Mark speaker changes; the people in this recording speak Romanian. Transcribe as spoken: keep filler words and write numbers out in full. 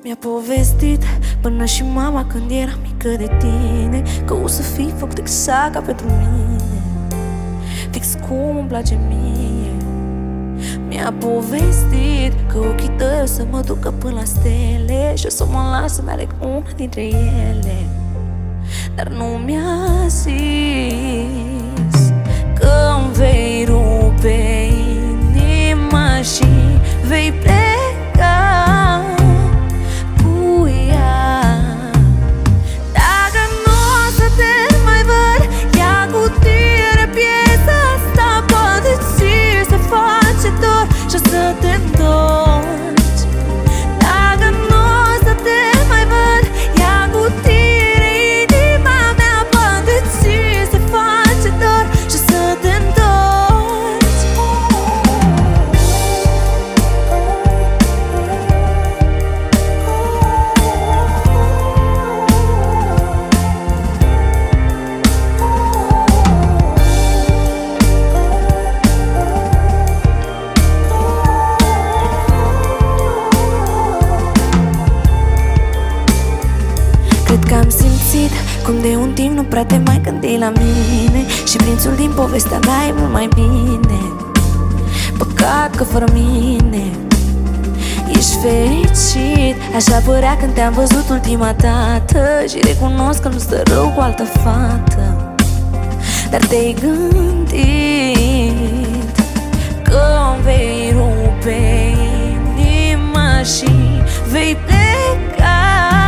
Speaker 1: Mi-a povestit până și mama când era mică de tine, că o să fii făcut exact ca pentru mine, fix cum îmi place mie. Mi-a povestit că ochii tăi o să mă ducă până la stele și o să mă las să-mi aleg una dintre ele. Dar nu mi-a zis că îmi vei rupe inima și vei pleca cu ea. Dacă nu o să te mai văd, ia cu tine piesa asta, poate ți se face dor și o să te întorci. Dacă nu o să te mai văd, ia cu tine inima mea, poate ți se face dor și o să te întorci. Cred că am simțit cum de un timp nu prea te mai gândi la mine și prințul din povestea mea e mult mai bine. Păcat că fără mine ești fericit, așa părea când te-am văzut ultima dată. Și recunosc că nu stă rău cu altă fată, dar te-ai gândit că îmi vei rupe inima și vei pleca